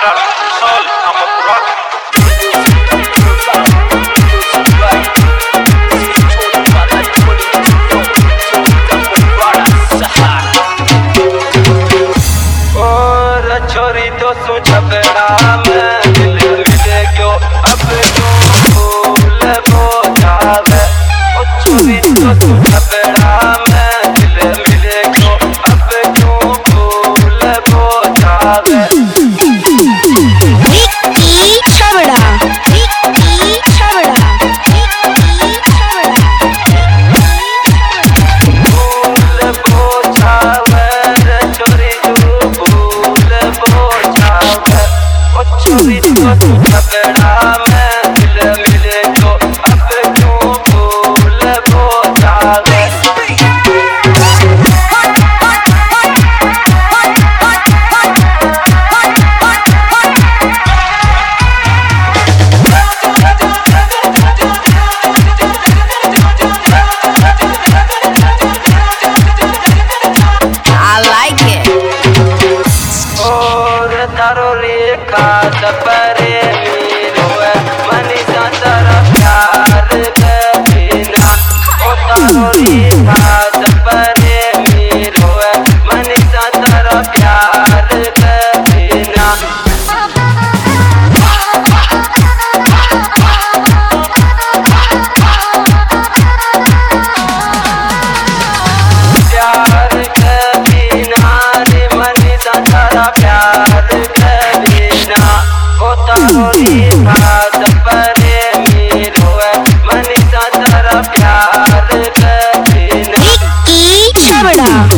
छोरी तो सु झगड़ा में दिल मिले क्यों अब क्यों भूल को जावे। ओ छोरी तो सु झगड़ा में दिल मिले क्यों अब क्यों भूल को जावे। विक्की छबड़ा, विक्की छबड़ा, विक्की छबड़ा। भूल को जावे रे छोरी तू भूल को जावे। ओ छोरी तो सु झगड़ा में दिल मिले क्यों अब क्यों भूल को जावे। I like it. और तारो रेखा दपरे मीरो मनी सा तेरा प्यार के बिना। ओ तारो रेखा दपरे मीरो मनी सा तेरा प्यार के बिना। प्यार के बिना रे मनी सा तेरा प्यार के बिना। ओ तारो रेखा दपरे मीरो मनी सा तेरा प्यार के बिना। विक्की छबड़ा।